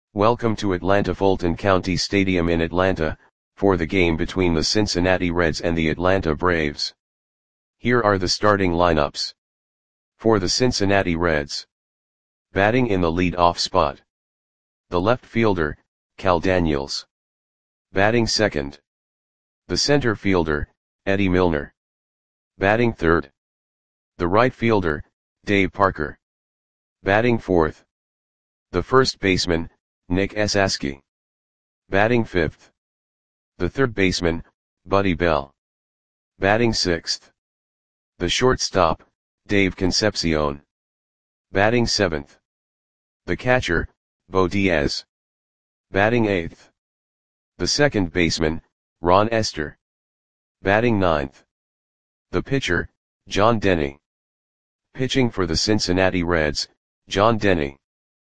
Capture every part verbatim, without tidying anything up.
Welcome to Atlanta Fulton County Stadium in Atlanta, for the game between the Cincinnati Reds and the Atlanta Braves. Here are the starting lineups. For the Cincinnati Reds. Batting in the lead-off spot. The left fielder, Cal Daniels. Batting second. The center fielder, Eddie Milner. Batting third. The right fielder, Dave Parker. Batting fourth. The first baseman, Nick Esasky. Batting fifth. The third baseman, Buddy Bell. Batting sixth. The shortstop, Dave Concepcion. Batting seventh. The catcher, Bo Diaz. Batting eighth. The second baseman, Ron Esther. Batting ninth. The pitcher, John Denny. Pitching for the Cincinnati Reds, John Denny.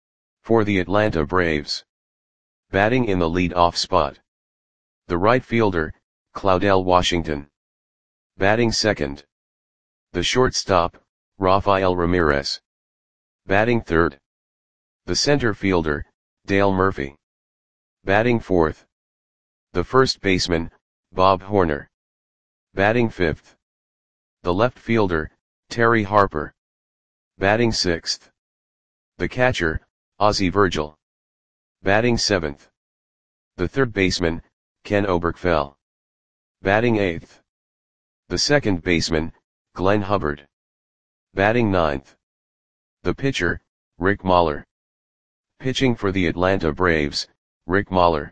For the Atlanta Braves. Batting in the lead-off spot. The right fielder, Claudell Washington. Batting second. The shortstop, Rafael Ramirez. Batting third. The center fielder, Dale Murphy. Batting fourth. The first baseman, Bob Horner. Batting fifth. The left fielder, Terry Harper. Batting sixth. The catcher, Ozzie Virgil. Batting seventh. The third baseman, Ken Oberkfell. Batting eighth. The second baseman, Glenn Hubbard. Batting ninth. The pitcher, Rick Mahler. Pitching for the Atlanta Braves, Rick Mahler.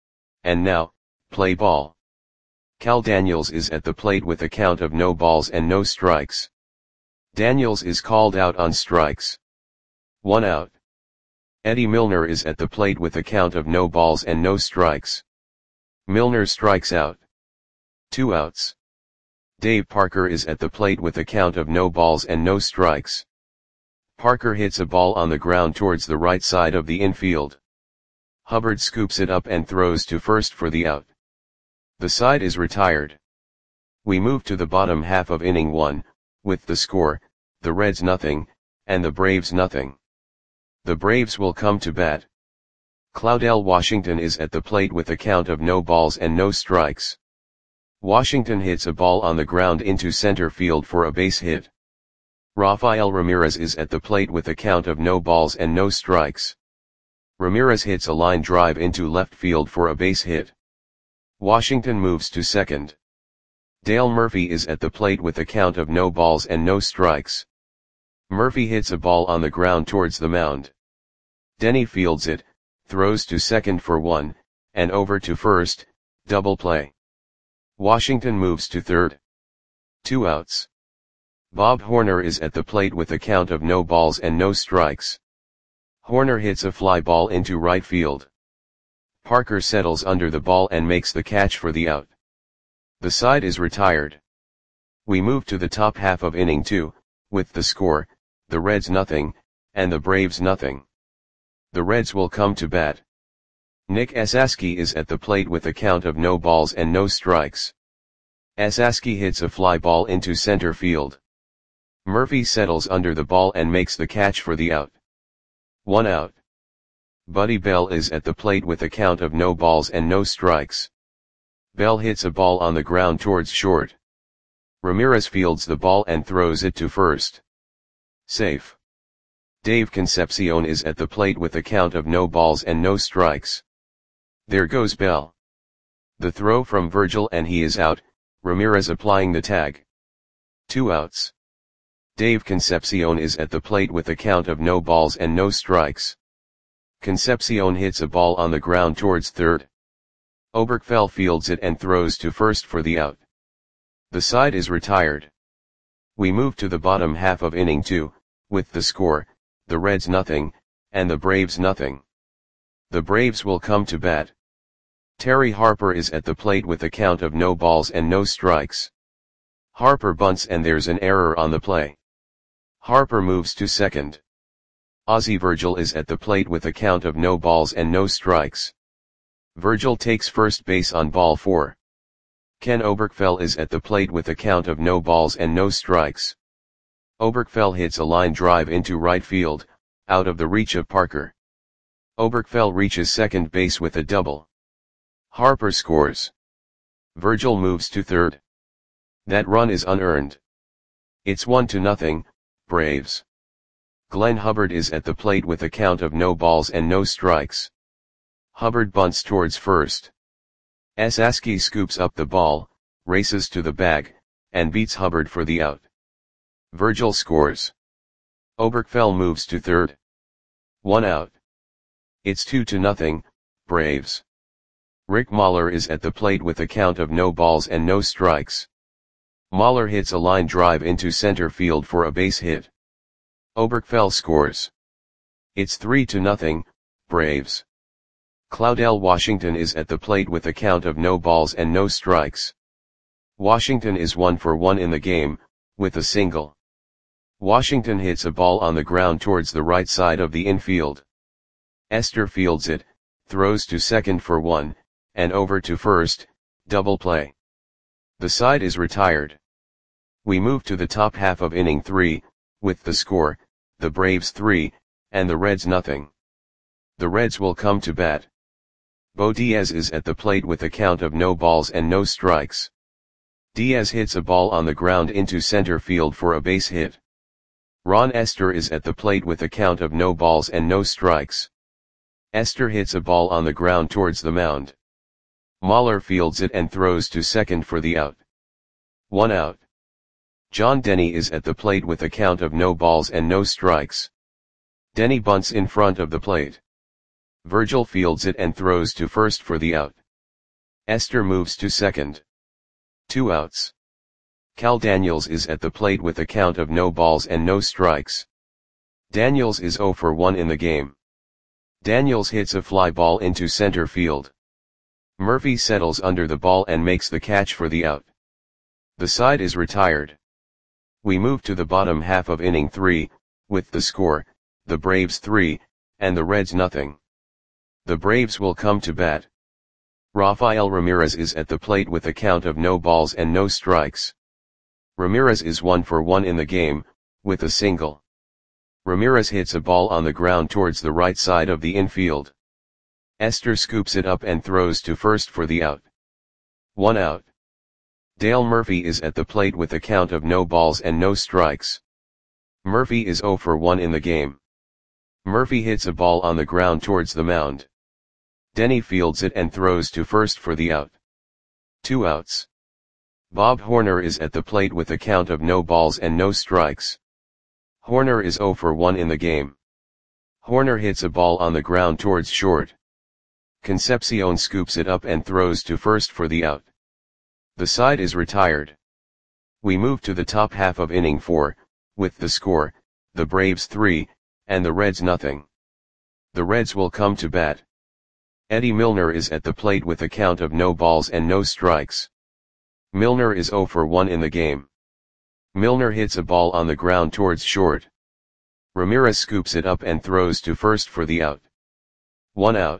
And now, play ball. Cal Daniels is at the plate with a count of no balls and no strikes. Daniels is called out on strikes. One out. Eddie Milner is at the plate with a count of no balls and no strikes. Milner strikes out. Two outs. Dave Parker is at the plate with a count of no balls and no strikes. Parker hits a ball on the ground towards the right side of the infield. Hubbard scoops it up and throws to first for the out. The side is retired. We move to the bottom half of inning one, with the score, the Reds nothing, and the Braves nothing. The Braves will come to bat. Claudell Washington is at the plate with a count of no balls and no strikes. Washington hits a ball on the ground into center field for a base hit. Rafael Ramirez is at the plate with a count of no balls and no strikes. Ramirez hits a line drive into left field for a base hit. Washington moves to second. Dale Murphy is at the plate with a count of no balls and no strikes. Murphy hits a ball on the ground towards the mound. Denny fields it, throws to second for one, and over to first, double play. Washington moves to third. Two outs. Bob Horner is at the plate with a count of no balls and no strikes. Horner hits a fly ball into right field. Parker settles under the ball and makes the catch for the out. The side is retired. We move to the top half of inning two, with the score, the Reds nothing, and the Braves nothing. The Reds will come to bat. Nick Esasky is at the plate with a count of no balls and no strikes. Esasky hits a fly ball into center field. Murphy settles under the ball and makes the catch for the out. One out. Buddy Bell is at the plate with a count of no balls and no strikes. Bell hits a ball on the ground towards short. Ramirez fields the ball and throws it to first. Safe. Dave Concepcion is at the plate with a count of no balls and no strikes. There goes Bell. The throw from Virgil and he is out, Ramirez applying the tag. Two outs. Dave Concepcion is at the plate with a count of no balls and no strikes. Concepcion hits a ball on the ground towards third. Oberkfell fields it and throws to first for the out. The side is retired. We move to the bottom half of inning two, with the score, the Reds nothing, and the Braves nothing. The Braves will come to bat. Terry Harper is at the plate with a count of no balls and no strikes. Harper bunts and there's an error on the play. Harper moves to second. Ozzie Virgil is at the plate with a count of no balls and no strikes. Virgil takes first base on ball four. Ken Oberkfell is at the plate with a count of no balls and no strikes. Oberkfell hits a line drive into right field, out of the reach of Parker. Oberkfell reaches second base with a double. Harper scores. Virgil moves to third. That run is unearned. It's one to nothing, Braves. Glenn Hubbard is at the plate with a count of no balls and no strikes. Hubbard bunts towards first. Esaski scoops up the ball, races to the bag, and beats Hubbard for the out. Virgil scores. Oberkfell moves to third. One out. It's two to nothing, Braves. Rick Mahler is at the plate with a count of no balls and no strikes. Mahler hits a line drive into center field for a base hit. Oberkfell scores. It's three to nothing, Braves. Claudell Washington is at the plate with a count of no balls and no strikes. Washington is one for one in the game, with a single. Washington hits a ball on the ground towards the right side of the infield. Esther fields it, throws to second for one, and over to first, double play. The side is retired. We move to the top half of inning three, with the score, the Braves three, and the Reds nothing. The Reds will come to bat. Bo Diaz is at the plate with a count of no balls and no strikes. Diaz hits a ball on the ground into center field for a base hit. Ron Esther is at the plate with a count of no balls and no strikes. Esther hits a ball on the ground towards the mound. Mahler fields it and throws to second for the out. One out. John Denny is at the plate with a count of no balls and no strikes. Denny bunts in front of the plate. Virgil fields it and throws to first for the out. Esther moves to second. Two outs. Cal Daniels is at the plate with a count of no balls and no strikes. Daniels is zero for one in the game. Daniels hits a fly ball into center field. Murphy settles under the ball and makes the catch for the out. The side is retired. We move to the bottom half of inning three, with the score, the Braves three, and the Reds nothing. The Braves will come to bat. Rafael Ramirez is at the plate with a count of no balls and no strikes. Ramirez is one for one in the game, with a single. Ramirez hits a ball on the ground towards the right side of the infield. Esther scoops it up and throws to first for the out. One out. Dale Murphy is at the plate with a count of no balls and no strikes. Murphy is zero for one in the game. Murphy hits a ball on the ground towards the mound. Denny fields it and throws to first for the out. Two outs. Bob Horner is at the plate with a count of no balls and no strikes. Horner is zero for one in the game. Horner hits a ball on the ground towards short. Concepcion scoops it up and throws to first for the out. The side is retired. We move to the top half of inning four, with the score, the Braves three, and the Reds nothing. The Reds will come to bat. Eddie Milner is at the plate with a count of no balls and no strikes. Milner is zero for one in the game. Milner hits a ball on the ground towards short. Ramirez scoops it up and throws to first for the out. One out.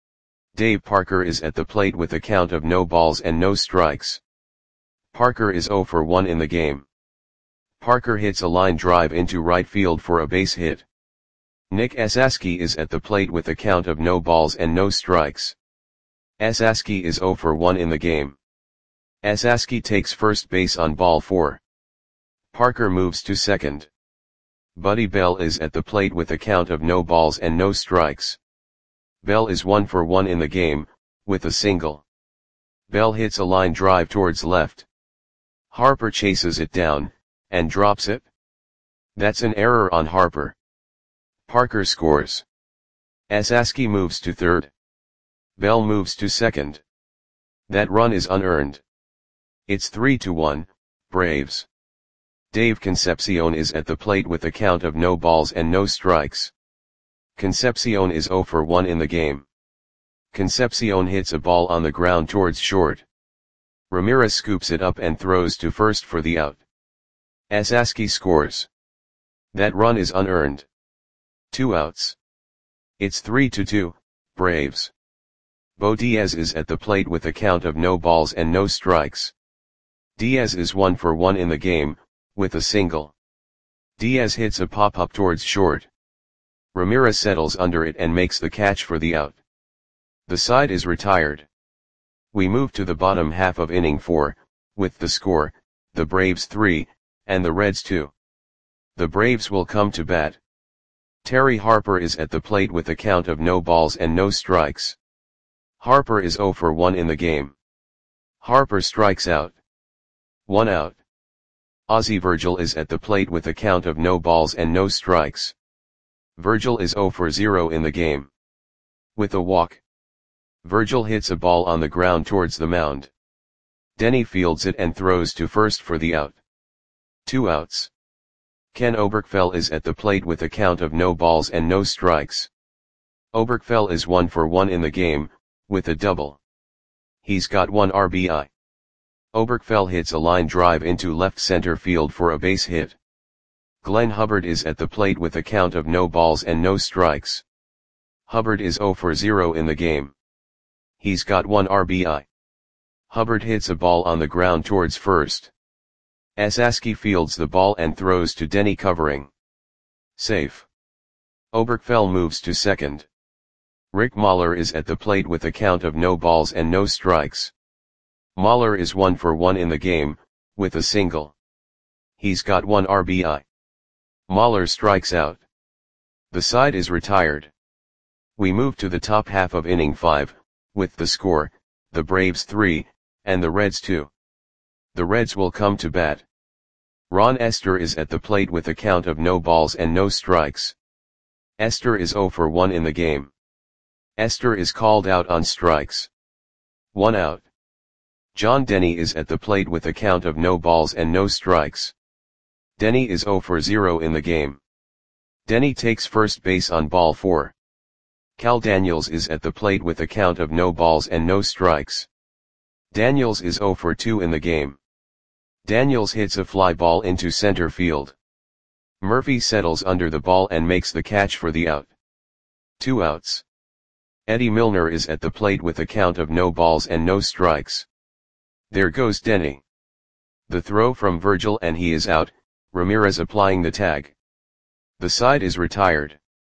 Dave Parker is at the plate with a count of no balls and no strikes. Parker is zero for one in the game. Parker hits a line drive into right field for a base hit. Nick Esaski is at the plate with a count of no balls and no strikes. Esaski is zero for one in the game. Esaski takes first base on ball four. Parker moves to second. Buddy Bell is at the plate with a count of no balls and no strikes. Bell is one for one in the game, with a single. Bell hits a line drive towards left. Harper chases it down, and drops it. That's an error on Harper. Parker scores. Esaski moves to third. Bell moves to second. That run is unearned. It's three to one, Braves. Dave Concepcion is at the plate with a count of no balls and no strikes. Concepcion is zero for one in the game. Concepcion hits a ball on the ground towards short. Ramirez scoops it up and throws to first for the out. Esaski scores. That run is unearned. Two outs. It's three to two, Braves. Bo Diaz is at the plate with a count of no balls and no strikes. Diaz is one for one in the game, with a single. Diaz hits a pop-up towards short. Ramirez settles under it and makes the catch for the out. The side is retired. We move to the bottom half of inning four, with the score, the Braves three, and the Reds two. The Braves will come to bat. Terry Harper is at the plate with a count of no balls and no strikes. Harper is oh for one in the game. Harper strikes out. One out. Ozzie Virgil is at the plate with a count of no balls and no strikes. Virgil is oh for zero in the game. With a walk. Virgil hits a ball on the ground towards the mound. Denny fields it and throws to first for the out. Two outs. Ken Oberkfell is at the plate with a count of no balls and no strikes. Oberkfell is one for one in the game, with a double. He's got one R B I. Oberkfell hits a line drive into left center field for a base hit. Glenn Hubbard is at the plate with a count of no balls and no strikes. Hubbard is oh for zero in the game. He's got one R B I. Hubbard hits a ball on the ground towards first. Esaski fields the ball and throws to Denny covering. Safe. Oberkfell moves to second. Rick Mahler is at the plate with a count of no balls and no strikes. Mahler is one for one in the game, with a single. He's got one R B I. Mahler strikes out. The side is retired. We move to the top half of inning five, with the score, the Braves three, and the Reds two. The Reds will come to bat. Ron Esther is at the plate with a count of no balls and no strikes. Esther is oh for one in the game. Esther is called out on strikes. One out. John Denny is at the plate with a count of no balls and no strikes. Denny is oh for zero in the game. Denny takes first base on ball four. Cal Daniels is at the plate with a count of no balls and no strikes. Daniels is oh for two in the game. Daniels hits a fly ball into center field. Murphy settles under the ball and makes the catch for the out. Two outs. Eddie Milner is at the plate with a count of no balls and no strikes. There goes Denny. The throw from Virgil and he is out, Ramirez applying the tag. The side is retired.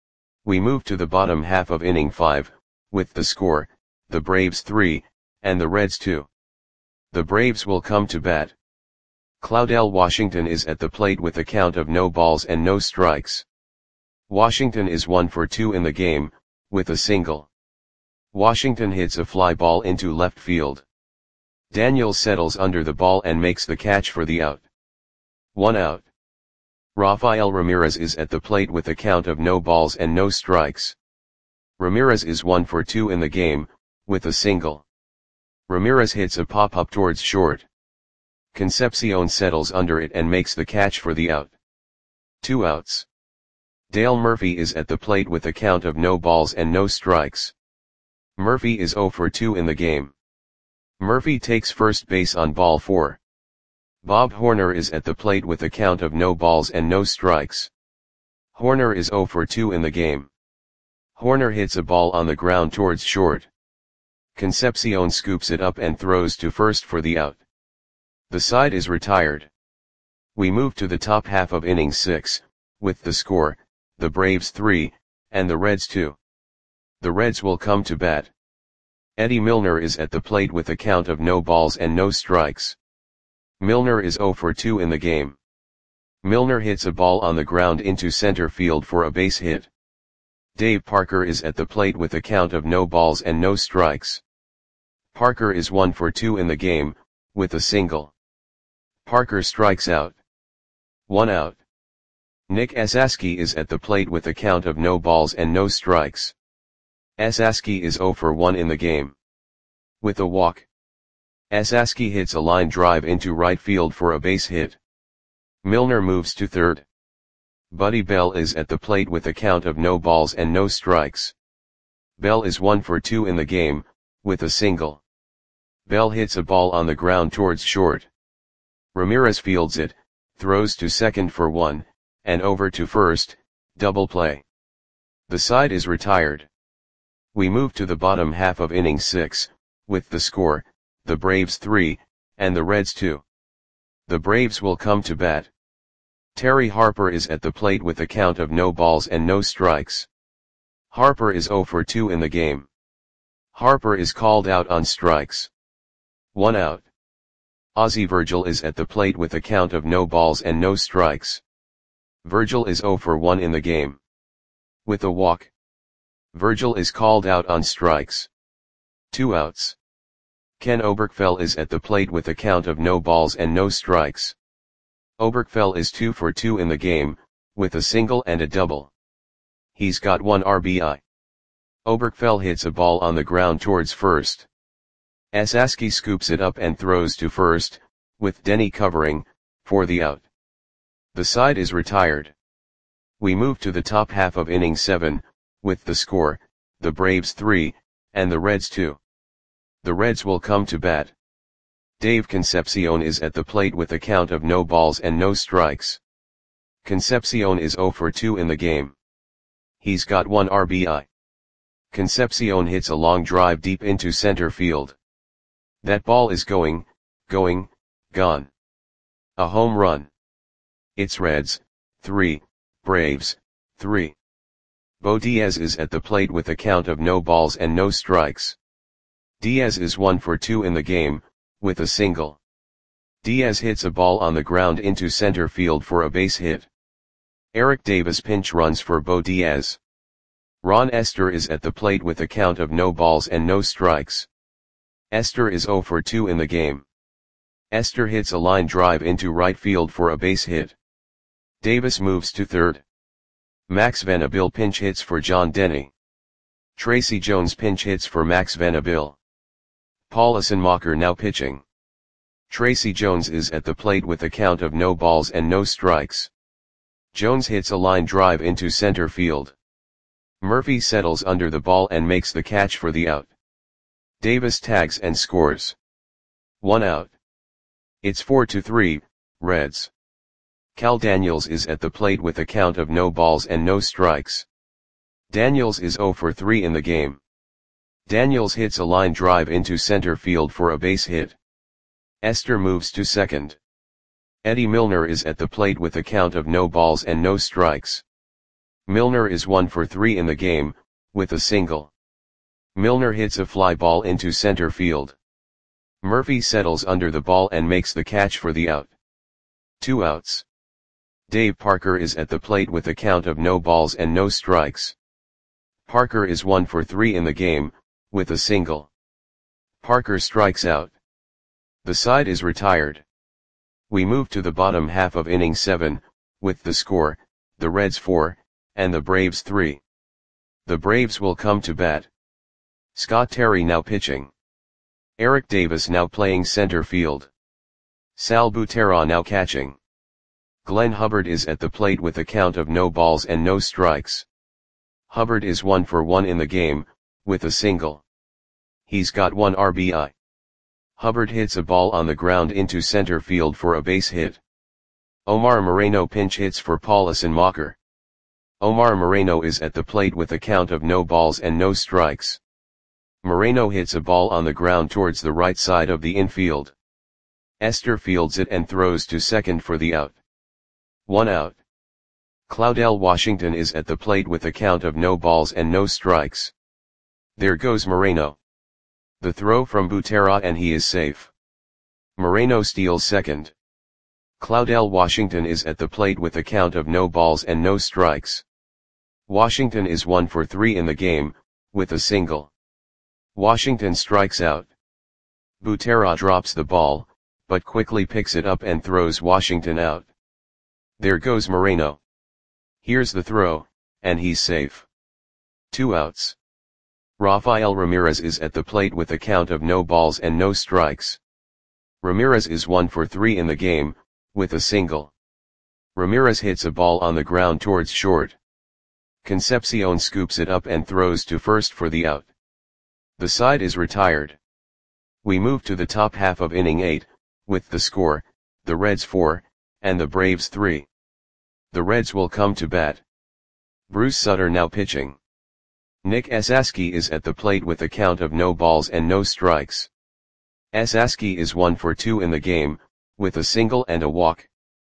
We move to the bottom half of inning five, with the score, the Braves three, and the Reds two. The Braves will come to bat. Claudel Washington is at the plate with a count of no balls and no strikes. Washington is one for two in the game, with a single. Washington hits a fly ball into left field. Daniels settles under the ball and makes the catch for the out. One out. Rafael Ramirez is at the plate with a count of no balls and no strikes. Ramirez is one for two in the game, with a single. Ramirez hits a pop-up towards short. Concepcion settles under it and makes the catch for the out. Two outs. Dale Murphy is at the plate with a count of no balls and no strikes. Murphy is oh for two in the game. Murphy takes first base on ball four. Bob Horner is at the plate with a count of no balls and no strikes. Horner is oh for two in the game. Horner hits a ball on the ground towards short. Concepcion scoops it up and throws to first for the out. The side is retired. We move to the top half of inning six, with the score, the Braves three, and the Reds two. The Reds will come to bat. Eddie Milner is at the plate with a count of no balls and no strikes. Milner is oh for two in the game. Milner hits a ball on the ground into center field for a base hit. Dave Parker is at the plate with a count of no balls and no strikes. Parker is one for two in the game, with a single. Parker strikes out. One out. Nick Esaski is at the plate with a count of no balls and no strikes. Esaski is oh for one in the game. With a walk. Esaski hits a line drive into right field for a base hit. Milner moves to third. Buddy Bell is at the plate with a count of no balls and no strikes. Bell is one for two in the game, with a single. Bell hits a ball on the ground towards short. Ramirez fields it, throws to second for one, and over to first, double play. The side is retired. We move to the bottom half of inning six, with the score, the Braves three, and the Reds two. The Braves will come to bat. Terry Harper is at the plate with a count of no balls and no strikes. Harper is zero for two in the game. Harper is called out on strikes. One out. Ozzie Virgil is at the plate with a count of no balls and no strikes. Virgil is zero for one in the game. With a walk. Virgil is called out on strikes. Two outs. Ken Oberkfell is at the plate with a count of no balls and no strikes. Oberkfell is two for two in the game, with a single and a double. He's got one R B I. Oberkfell hits a ball on the ground towards first. Esaski scoops it up and throws to first, with Denny covering, for the out. The side is retired. We move to the top half of inning seven, with the score, the Braves three, and the Reds two. The Reds will come to bat. Dave Concepcion is at the plate with a count of no balls and no strikes. Concepcion is zero for two in the game. He's got one R B I. Concepcion hits a long drive deep into center field. That ball is going, going, gone. A home run. It's Reds, three, Braves, three. Bo Diaz is at the plate with a count of no balls and no strikes. Diaz is one for two in the game, with a single. Diaz hits a ball on the ground into center field for a base hit. Eric Davis pinch runs for Bo Diaz. Ron Esther is at the plate with a count of no balls and no strikes. Esther is zero for two in the game. Esther hits a line drive into right field for a base hit. Davis moves to third. Max Venable pinch hits for John Denny. Tracy Jones pinch hits for Max Venable. Paul Assenmacher now pitching. Tracy Jones is at the plate with a count of no balls and no strikes. Jones hits a line drive into center field. Murphy settles under the ball and makes the catch for the out. Davis tags and scores. One out. It's four to three, Reds. Cal Daniels is at the plate with a count of no balls and no strikes. Daniels is zero for three in the game. Daniels hits a line drive into center field for a base hit. Esther moves to second. Eddie Milner is at the plate with a count of no balls and no strikes. Milner is one for three in the game, with a single. Milner hits a fly ball into center field. Murphy settles under the ball and makes the catch for the out. Two outs. Dave Parker is at the plate with a count of no balls and no strikes. Parker is one for three in the game, with a single. Parker strikes out. The side is retired. We move to the bottom half of inning seven, with the score, the Reds four, and the Braves three. The Braves will come to bat. Scott Terry now pitching. Eric Davis now playing center field. Sal Butera now catching. Glenn Hubbard is at the plate with a count of no balls and no strikes. Hubbard is one for one in the game, with a single. He's got one R B I. Hubbard hits a ball on the ground into center field for a base hit. Omar Moreno pinch hits for Paul Assenmacher. Omar Moreno is at the plate with a count of no balls and no strikes. Moreno hits a ball on the ground towards the right side of the infield. Esther fields it and throws to second for the out. One out. Claudel Washington is at the plate with a count of no balls and no strikes. There goes Moreno. The throw from Butera and he is safe. Moreno steals second. Claudel Washington is at the plate with a count of no balls and no strikes. Washington is one for three in the game, with a single. Washington strikes out. Butera drops the ball, but quickly picks it up and throws Washington out. There goes Moreno. Here's the throw, and he's safe. Two outs. Rafael Ramirez is at the plate with a count of no balls and no strikes. Ramirez is one for three in the game, with a single. Ramirez hits a ball on the ground towards short. Concepcion scoops it up and throws to first for the out. The side is retired. We move to the top half of inning eight, with the score, the Reds four, and the Braves three. The Reds will come to bat. Bruce Sutter now pitching. Nick Esaski is at the plate with a count of no balls and no strikes. Esaski is one for two in the game, with a single and a walk.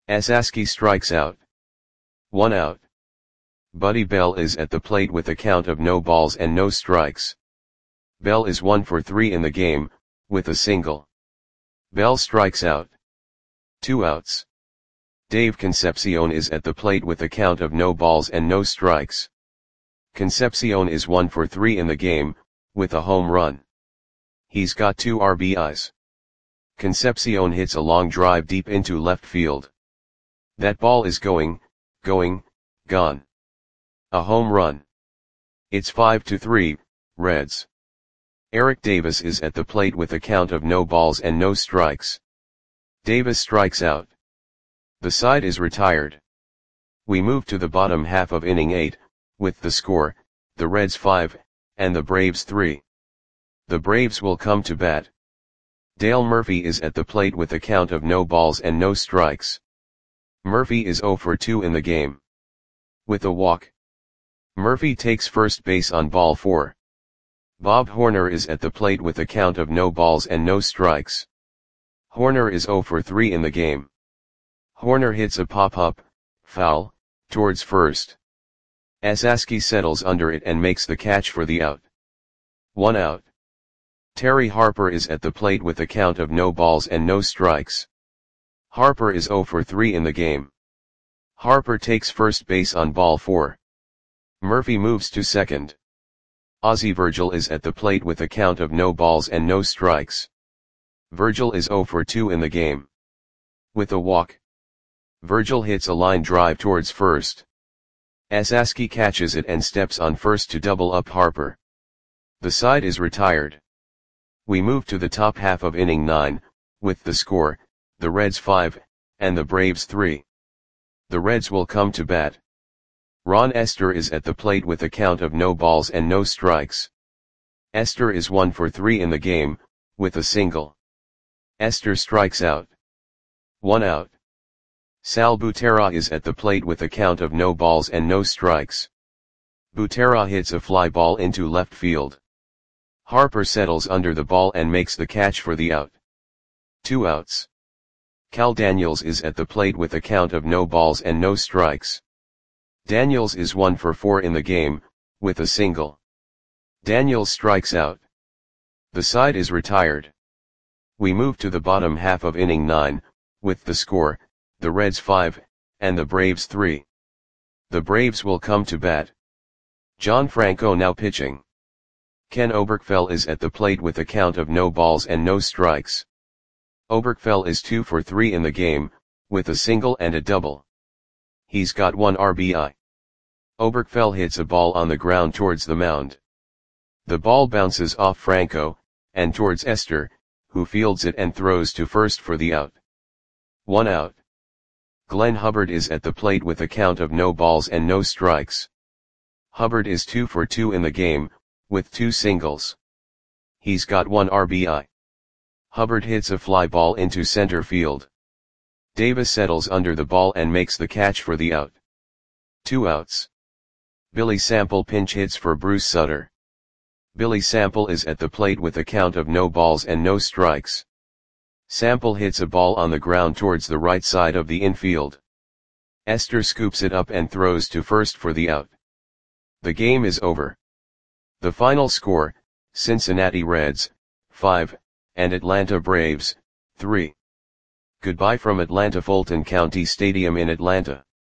Asaski strikes out. One out. Buddy Bell is at the plate with a count of no balls and no strikes. Bell is one for three in the game, with a single. Bell strikes out. Two outs. Dave Concepcion is at the plate with a count of no balls and no strikes. Concepcion is one for three in the game, with a home run. He's got two R B Is. Concepcion hits a long drive deep into left field. That ball is going, going, gone. A home run. It's five to three, Reds. Eric Davis is at the plate with a count of no balls and no strikes. Davis strikes out. The side is retired. We move to the bottom half of inning eight, with the score, the Reds five, and the Braves three. The Braves will come to bat. Dale Murphy is at the plate with a count of no balls and no strikes. Murphy is zero for two in the game. With a walk. Murphy takes first base on ball four. Bob Horner is at the plate with a count of no balls and no strikes. Horner is zero for three in the game. Horner hits a pop-up, foul, towards first. Asaski settles under it and makes the catch for the out. One out. Terry Harper is at the plate with a count of no balls and no strikes. Harper is zero for three in the game. Harper takes first base on ball four. Murphy moves to second. Ozzie Virgil is at the plate with a count of no balls and no strikes. Virgil is zero for two in the game. With a walk. Virgil hits a line drive towards first. Asaski catches it and steps on first to double up Harper. The side is retired. We move to the top half of inning nine, with the score, the Reds five, and the Braves three. The Reds will come to bat. Ron Esther is at the plate with a count of no balls and no strikes. Esther is one for three in the game, with a single. Esther strikes out. One out. Sal Butera is at the plate with a count of no balls and no strikes. Butera hits a fly ball into left field. Harper settles under the ball and makes the catch for the out. Two outs. Cal Daniels is at the plate with a count of no balls and no strikes. Daniels is one for four in the game, with a single. Daniels strikes out. The side is retired. We move to the bottom half of inning nine, with the score, the Reds five, and the Braves three. The Braves will come to bat. John Franco now pitching. Ken Oberkfell is at the plate with a count of no balls and no strikes. Oberkfell is two for three in the game, with a single and a double. He's got one R B I. Oberkfell hits a ball on the ground towards the mound. The ball bounces off Franco, and towards Esther, who fields it and throws to first for the out. One out. Glenn Hubbard is at the plate with a count of no balls and no strikes. Hubbard is two for two in the game, with two singles. He's got one R B I. Hubbard hits a fly ball into center field. Davis settles under the ball and makes the catch for the out. Two outs. Billy Sample pinch hits for Bruce Sutter. Billy Sample is at the plate with a count of no balls and no strikes. Sample hits a ball on the ground towards the right side of the infield. Esther scoops it up and throws to first for the out. The game is over. The final score, Cincinnati Reds, five, and Atlanta Braves, three. Goodbye from Atlanta Fulton County Stadium in Atlanta.